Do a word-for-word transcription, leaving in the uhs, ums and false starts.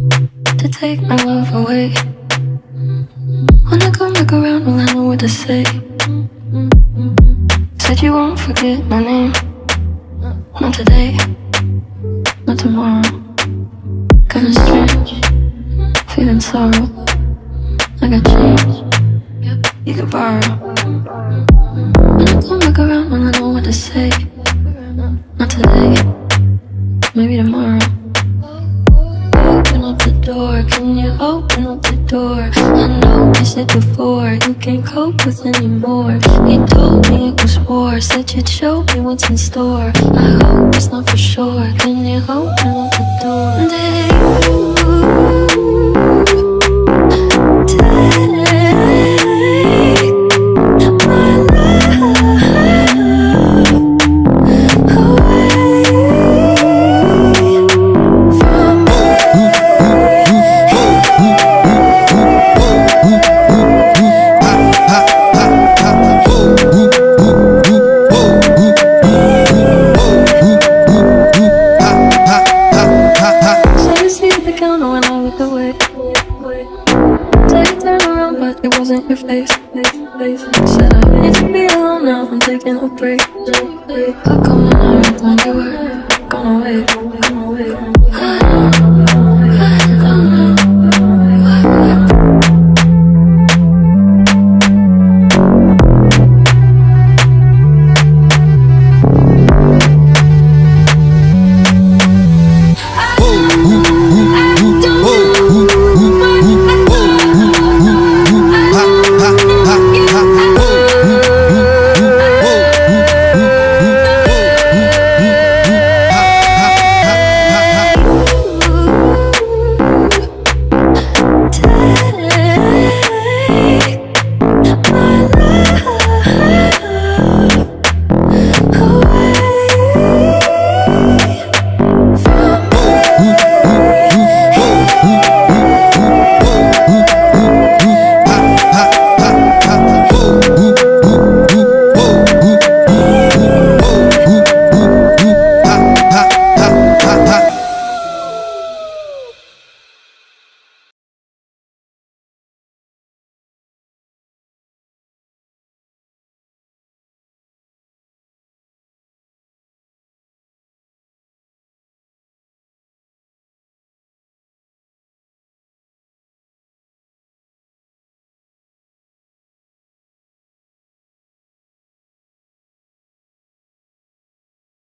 to take my love away. When I come back around, well, I know what to say. Said you won't forget my name. Not today, not tomorrow. Kinda strange, feeling sorrow. I got change, you could borrow. When I come back around, well, I know what to say. Not today, maybe tomorrow. Open up the door, can you open up the door? I know you said before, you can't cope with anymore. You told me it was war, said you'd show me what's in store. I hope it's not for sure, can you open up the door? Did you take my love away from me? So you see the counter when I look away. So you turn around but it wasn't your face. Said I need to be alone now, I'm taking a break.